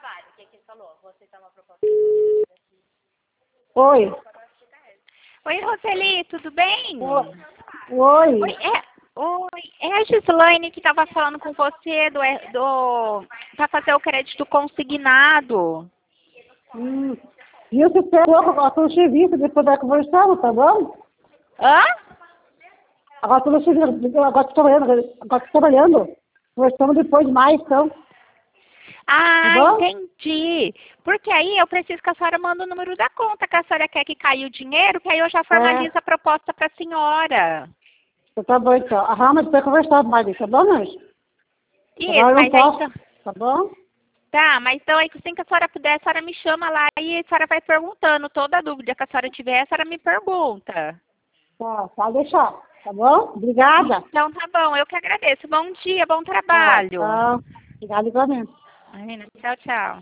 Oi. Oi, Roseli, tudo bem? Oi. Oi, é a Gislaine que estava falando com você para fazer o crédito consignado. E eu espero agora pelo serviço, depois vai conversando, tá bom? Hã? Agora pelo serviço, agora tô trabalhando. Conversamos depois mais, então. Ah, Tá bom? entendi. Porque aí eu preciso que a senhora mande o número da conta, que a senhora quer que caia o dinheiro, que aí eu já formalizo a proposta para a senhora. Tá bom, então. Mas depois conversar mais, tá bom, mas? Isso, Agora eu não mas aí posso, então... tá bom? Tá, mas então aí assim que a senhora puder, a senhora me chama lá e a senhora vai perguntando. Toda dúvida que a senhora tiver, a senhora me pergunta. Tá, pode deixar, tá bom? Obrigada. Então tá bom, eu que agradeço. Bom dia, bom Tá, trabalho. tchau. Obrigada igualmente. Imagina, tchau, tchau.